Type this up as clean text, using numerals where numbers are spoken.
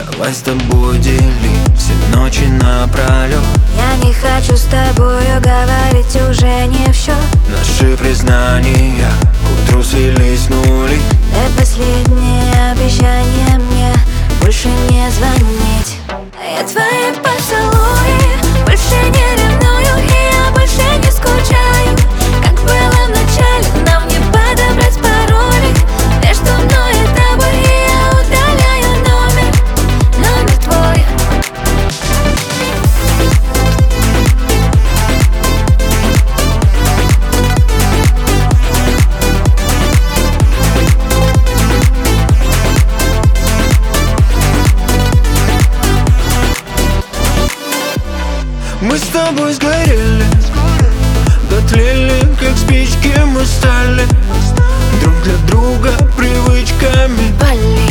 Давай с тобой делить все ночи напролет. Я не хочу с тобою говорить уже не в счет. Наши признания к утру свелись с нули. Дай последнее обещание мне больше не звонить. Я твои поцелуи больше не ревную, и я больше не скучаю. Как было в начале, нам не подобрать пароли между мной и тобой, и я удаляю номер твой. Мы с тобой сгорели, дотлели, как спички мы стали друг для друга привычками. Болит.